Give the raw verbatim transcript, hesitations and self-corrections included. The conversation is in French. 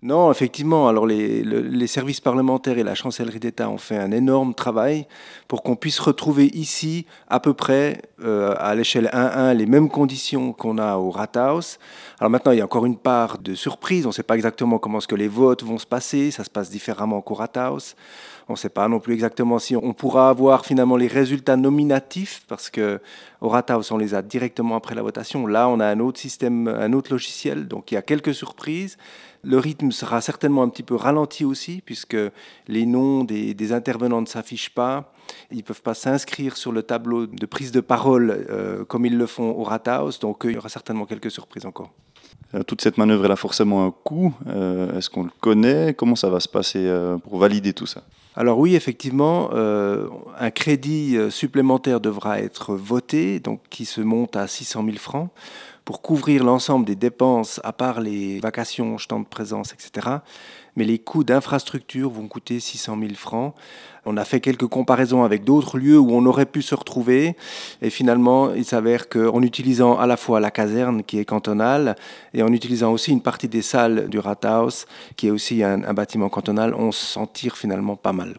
Non, effectivement. Alors les, le- les services parlementaires et la chancellerie d'État ont fait un énorme travail pour qu'on puisse retrouver ici à peu près euh, à l'échelle un un les mêmes conditions qu'on a au Rathaus. Alors maintenant, il y a encore une part de surprise. On ne sait pas exactement comment est-ce que les votes vont se passer. Ça se passe différemment qu'au Rathaus. On ne sait pas non plus exactement si on pourra avoir finalement les résultats nominatifs parce que au Rathaus, on les a directement après la votation. Là, on a un autre système, un autre logiciel. Donc il y a quelques surprises. Le rythme sera certainement un petit peu ralenti aussi, puisque les noms des, des intervenants ne s'affichent pas. Ils ne peuvent pas s'inscrire sur le tableau de prise de parole euh, comme ils le font au Rathaus. Donc, euh, il y aura certainement quelques surprises encore. Euh, toute cette manœuvre, elle a forcément un coût. Euh, Est-ce qu'on le connaît? Comment ça va se passer euh, pour valider tout ça? Alors oui, effectivement, euh, un crédit euh, supplémentaire devra être voté, donc qui se monte à six cent mille francs, pour couvrir l'ensemble des dépenses, à part les vacations, temps de présence, et cetera. Mais les coûts d'infrastructure vont coûter six cent mille francs. On a fait quelques comparaisons avec d'autres lieux où on aurait pu se retrouver. Et finalement, il s'avère qu'en utilisant à la fois la caserne qui est cantonale et en utilisant aussi une partie des salles du Rathaus, qui est aussi un, un bâtiment cantonal, on s'en tire finalement pas mal.